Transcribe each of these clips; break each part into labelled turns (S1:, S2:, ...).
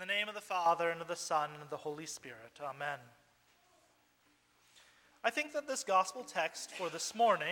S1: name of the Father, and of the Son, and of the Holy Spirit. Amen. I think that this gospel text for this morning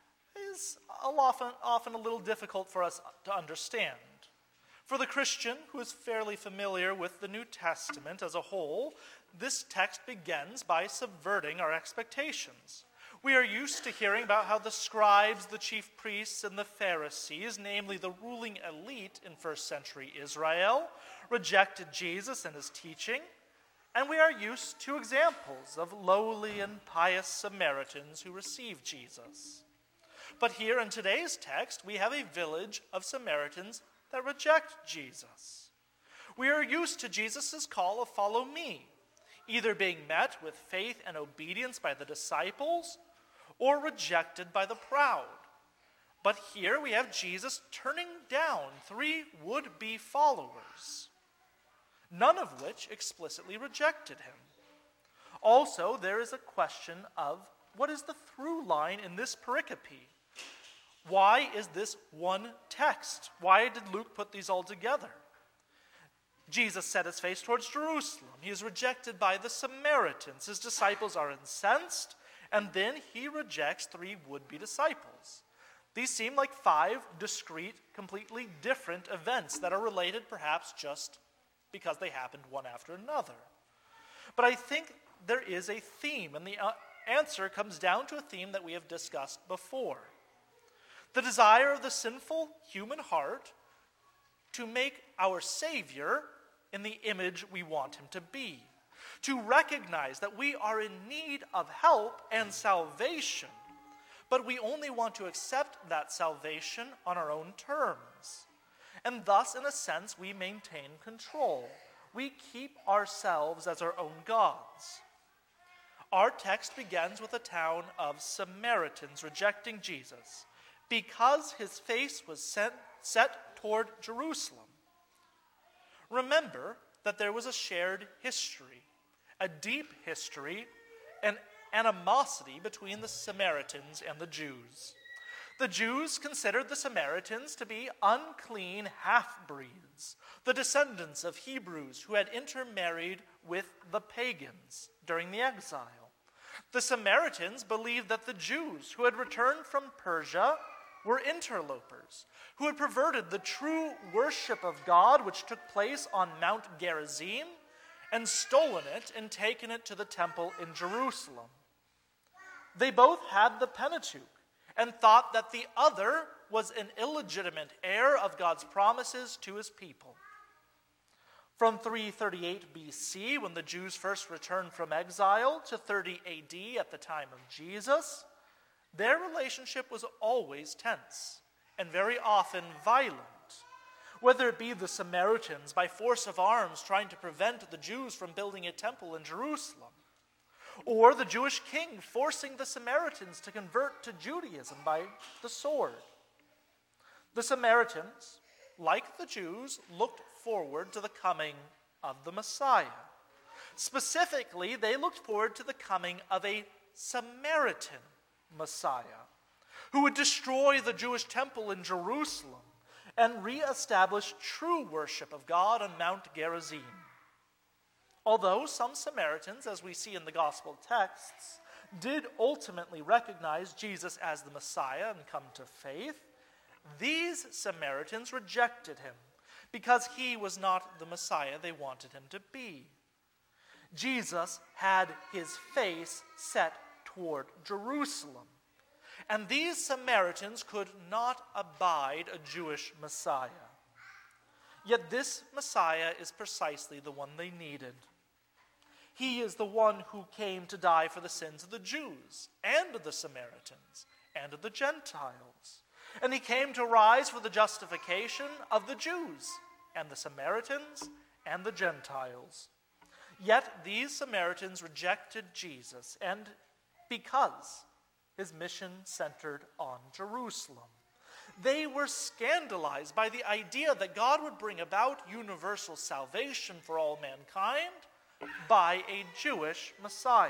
S1: is often a little difficult for us to understand. For the Christian who is fairly familiar with the New Testament as a whole, this text begins by subverting our expectations. We are used to hearing about how the scribes, the chief priests, and the Pharisees, namely the ruling elite in first century Israel, rejected Jesus and his teaching, and we are used to examples of lowly and pious Samaritans who received Jesus. But here in today's text, we have a village of Samaritans that reject Jesus. We are used to Jesus' call of "follow me," either being met with faith and obedience by the disciples or rejected by the proud. But here we have Jesus turning down 3 would-be followers, none of which explicitly rejected him. Also, there is a question of what is the through line in this pericope? Why is this one text? Why did Luke put these all together? Jesus set his face towards Jerusalem. He is rejected by the Samaritans. His disciples are incensed, and then he rejects 3 would-be disciples. These seem like 5 discrete, completely different events that are related perhaps just because they happened one after another. But I think there is a theme, and the answer comes down to a theme that we have discussed before. The desire of the sinful human heart to make our Savior in the image we want him to be, to recognize that we are in need of help and salvation, but we only want to accept that salvation on our own terms. And thus, in a sense, we maintain control. We keep ourselves as our own gods. Our text begins with a town of Samaritans rejecting Jesus because his face was set toward Jerusalem. Remember that there was a shared history, a deep history, an animosity between the Samaritans and the Jews. The Jews considered the Samaritans to be unclean half-breeds, the descendants of Hebrews who had intermarried with the pagans during the exile. The Samaritans believed that the Jews who had returned from Persia were interlopers, who had perverted the true worship of God which took place on Mount Gerizim and stolen it and taken it to the temple in Jerusalem. They both had the Pentateuch and thought that the other was an illegitimate heir of God's promises to his people. From 338 BC, when the Jews first returned from exile, to 30 AD at the time of Jesus, their relationship was always tense and very often violent. Whether it be the Samaritans by force of arms trying to prevent the Jews from building a temple in Jerusalem, or the Jewish king forcing the Samaritans to convert to Judaism by the sword. The Samaritans, like the Jews, looked forward to the coming of the Messiah. Specifically, they looked forward to the coming of a Samaritan Messiah who would destroy the Jewish temple in Jerusalem and reestablish true worship of God on Mount Gerizim. Although some Samaritans, as we see in the gospel texts, did ultimately recognize Jesus as the Messiah and come to faith, these Samaritans rejected him because he was not the Messiah they wanted him to be. Jesus had his face set toward Jerusalem, and these Samaritans could not abide a Jewish Messiah. Yet this Messiah is precisely the one they needed. He is the one who came to die for the sins of the Jews and of the Samaritans and of the Gentiles. And he came to rise for the justification of the Jews and the Samaritans and the Gentiles. Yet these Samaritans rejected Jesus, and because his mission centered on Jerusalem, they were scandalized by the idea that God would bring about universal salvation for all mankind by a Jewish Messiah.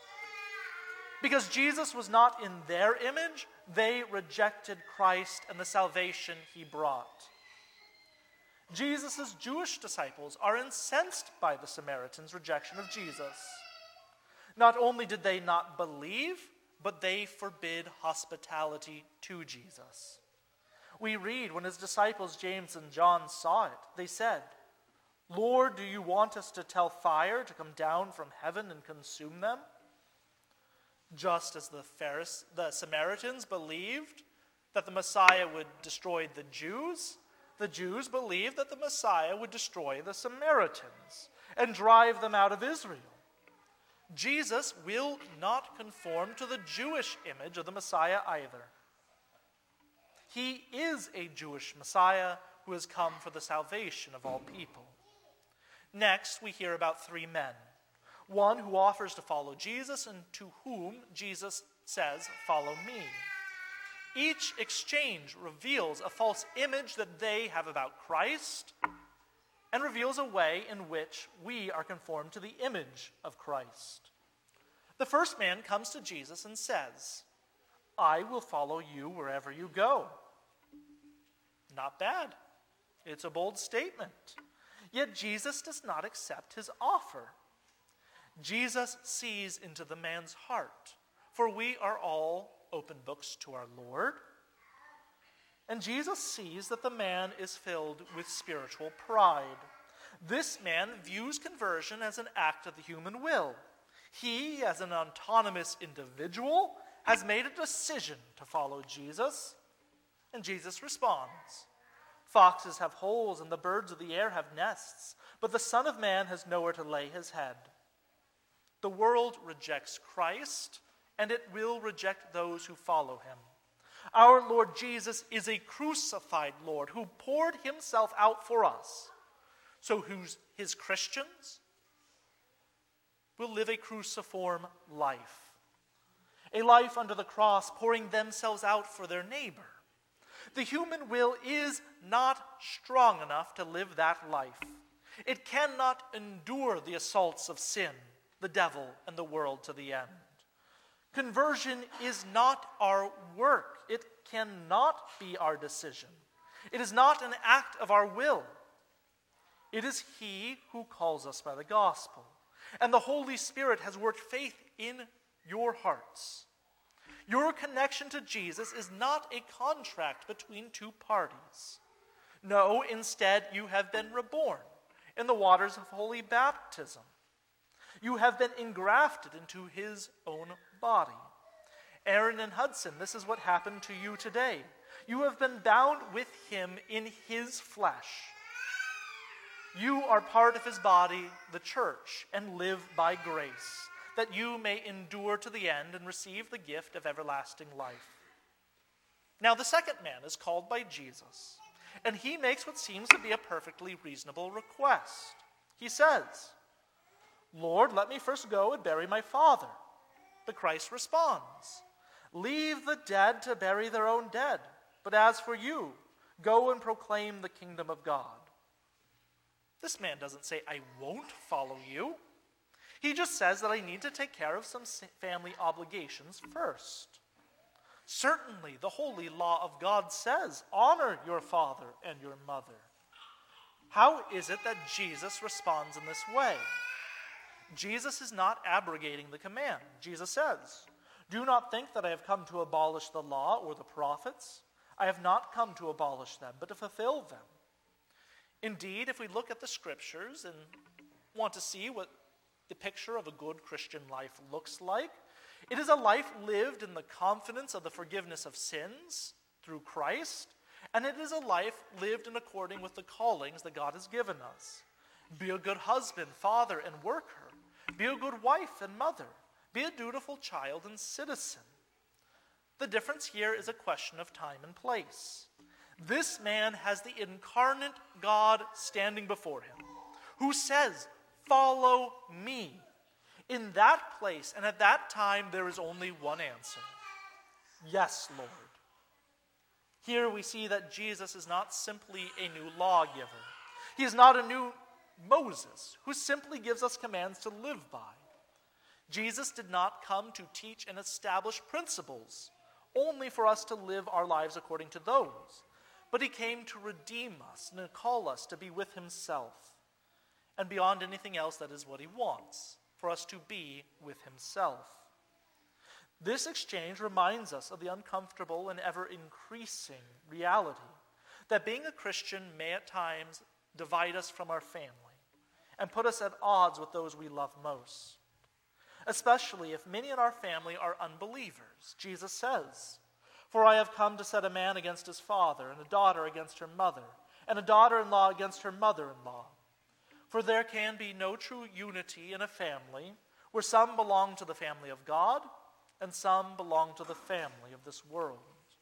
S1: Because Jesus was not in their image, they rejected Christ and the salvation he brought. Jesus' Jewish disciples are incensed by the Samaritans' rejection of Jesus. Not only did they not believe, but they forbid hospitality to Jesus. We read when his disciples James and John saw it, they said, "Lord, do you want us to tell fire to come down from heaven and consume them?" Just as the Samaritans believed that the Messiah would destroy the Jews believed that the Messiah would destroy the Samaritans and drive them out of Israel. Jesus will not conform to the Jewish image of the Messiah either. He is a Jewish Messiah who has come for the salvation of all people. Next, we hear about three men. One who offers to follow Jesus and to whom Jesus says, "Follow me." Each exchange reveals a false image that they have about Christ and reveals a way in which we are conformed to the image of Christ. The first man comes to Jesus and says, "I will follow you wherever you go." Not bad. It's a bold statement. Yet Jesus does not accept his offer. Jesus sees into the man's heart, for we are all open books to our Lord. And Jesus sees that the man is filled with spiritual pride. This man views conversion as an act of the human will. He, as an autonomous individual, has made a decision to follow Jesus. And Jesus responds, "Foxes have holes and the birds of the air have nests, but the Son of Man has nowhere to lay his head." The world rejects Christ, and it will reject those who follow him. Our Lord Jesus is a crucified Lord who poured himself out for us. So his Christians will live a cruciform life. A life under the cross, pouring themselves out for their neighbor. The human will is not strong enough to live that life. It cannot endure the assaults of sin, the devil, and the world to the end. Conversion is not our work. It cannot be our decision. It is not an act of our will. It is He who calls us by the gospel. And the Holy Spirit has worked faith in your hearts. Your connection to Jesus is not a contract between two parties. No, instead, you have been reborn in the waters of holy baptism. You have been engrafted into his own body. Aaron and Hudson, this is what happened to you today. You have been bound with him in his flesh. You are part of his body, the church, and live by grace, that you may endure to the end and receive the gift of everlasting life. Now the second man is called by Jesus, and he makes what seems to be a perfectly reasonable request. He says, "Lord, let me first go and bury my father." But Christ responds, "Leave the dead to bury their own dead, but as for you, go and proclaim the kingdom of God." This man doesn't say, "I won't follow you." He just says that I need to take care of some family obligations first. Certainly, the holy law of God says, "Honor your father and your mother." How is it that Jesus responds in this way? Jesus is not abrogating the command. Jesus says, "Do not think that I have come to abolish the law or the prophets. I have not come to abolish them, but to fulfill them." Indeed, if we look at the scriptures and want to see what the picture of a good Christian life looks like, it is a life lived in the confidence of the forgiveness of sins through Christ, and it is a life lived in according with the callings that God has given us. Be a good husband, father, and worker. Be a good wife and mother. Be a dutiful child and citizen. The difference here is a question of time and place. This man has the incarnate God standing before him, who says, "Follow me." In that place and at that time, there is only one answer. Yes, Lord. Here we see that Jesus is not simply a new lawgiver. He is not a new Moses who simply gives us commands to live by. Jesus did not come to teach and establish principles only for us to live our lives according to those, but he came to redeem us and to call us to be with himself. And beyond anything else, that is what he wants, for us to be with himself. This exchange reminds us of the uncomfortable and ever-increasing reality that being a Christian may at times divide us from our family and put us at odds with those we love most, especially if many in our family are unbelievers. Jesus says, "For I have come to set a man against his father, and a daughter against her mother, and a daughter-in-law against her mother-in-law. For there can be no true unity in a family where some belong to the family of God and some belong to the family of this world."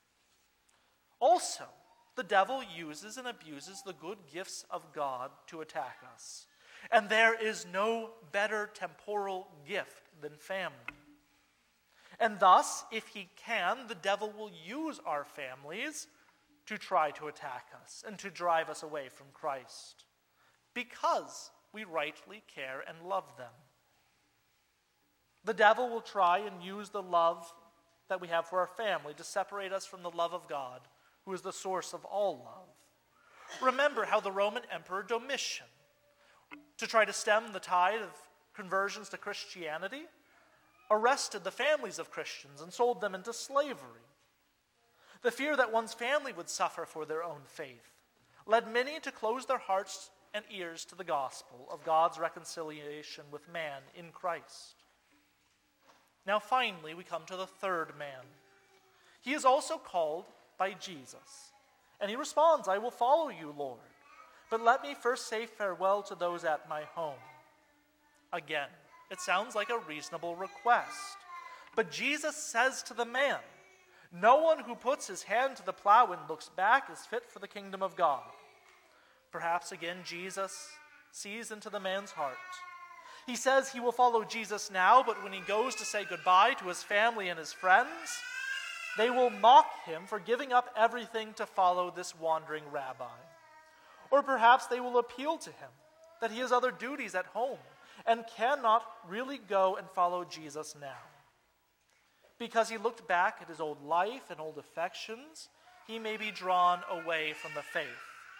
S1: Also, the devil uses and abuses the good gifts of God to attack us. And there is no better temporal gift than family. And thus, if he can, the devil will use our families to try to attack us and to drive us away from Christ, because we rightly care and love them. The devil will try and use the love that we have for our family to separate us from the love of God, who is the source of all love. Remember how the Roman Emperor Domitian, to try to stem the tide of conversions to Christianity, arrested the families of Christians and sold them into slavery. The fear that one's family would suffer for their own faith led many to close their hearts and ears to the gospel of God's reconciliation with man in Christ. Now finally, we come to the third man. He is also called by Jesus, and he responds, "I will follow you, Lord, but let me first say farewell to those at my home." Again, it sounds like a reasonable request, but Jesus says to the man, "No one who puts his hand to the plow and looks back is fit for the kingdom of God." Perhaps again Jesus sees into the man's heart. He says he will follow Jesus now, but when he goes to say goodbye to his family and his friends, they will mock him for giving up everything to follow this wandering rabbi. Or perhaps they will appeal to him that he has other duties at home and cannot really go and follow Jesus now. Because he looked back at his old life and old affections, he may be drawn away from the faith.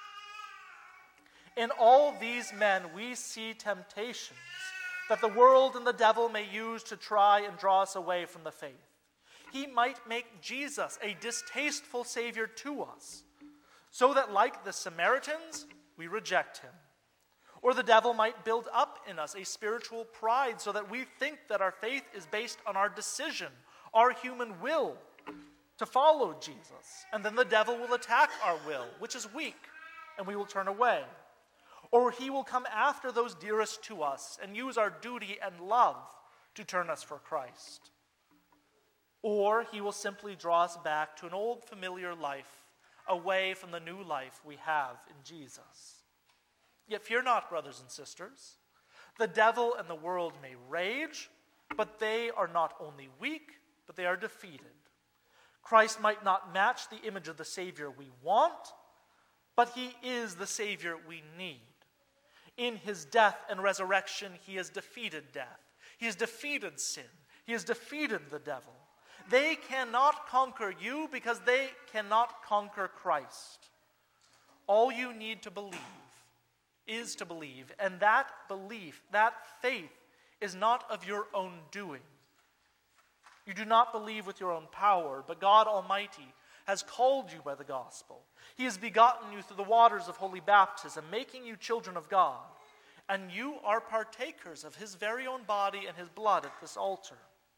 S1: In all these men, we see temptations that the world and the devil may use to try and draw us away from the faith. He might make Jesus a distasteful Savior to us, so that, like the Samaritans, we reject him. Or the devil might build up in us a spiritual pride so that we think that our faith is based on our decision, our human will, to follow Jesus. And then the devil will attack our will, which is weak, and we will turn away. Or he will come after those dearest to us and use our duty and love to turn us for Christ. Or he will simply draw us back to an old familiar life, away from the new life we have in Jesus. Yet fear not, brothers and sisters. The devil and the world may rage, but they are not only weak, but they are defeated. Christ might not match the image of the Savior we want, but he is the Savior we need. In his death and resurrection, he has defeated death. He has defeated sin. He has defeated the devil. They cannot conquer you because they cannot conquer Christ. All you need to believe is to believe, and that belief, that faith, is not of your own doing. You do not believe with your own power, but God Almighty has called you by the gospel. He has begotten you through the waters of holy baptism, making you children of God, and you are partakers of his very own body and his blood at this altar.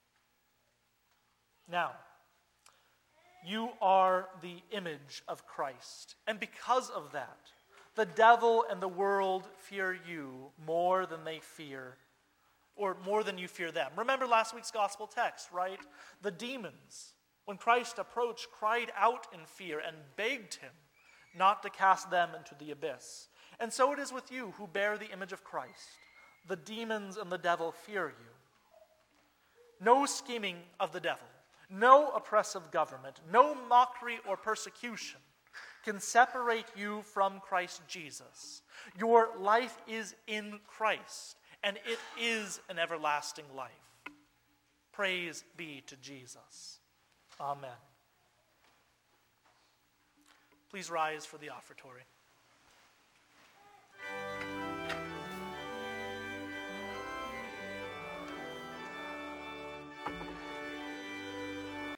S1: Now, you are the image of Christ, and because of that, the devil and the world fear you more than they fear, or more than you fear them. Remember last week's gospel text, right? The demons, when Christ approached, cried out in fear and begged him not to cast them into the abyss. And so it is with you who bear the image of Christ. The demons and the devil fear you. No scheming of the devil, no oppressive government, no mockery or persecution can separate you from Christ Jesus. Your life is in Christ, and it is an everlasting life. Praise be to Jesus. Amen. Please rise for the offertory.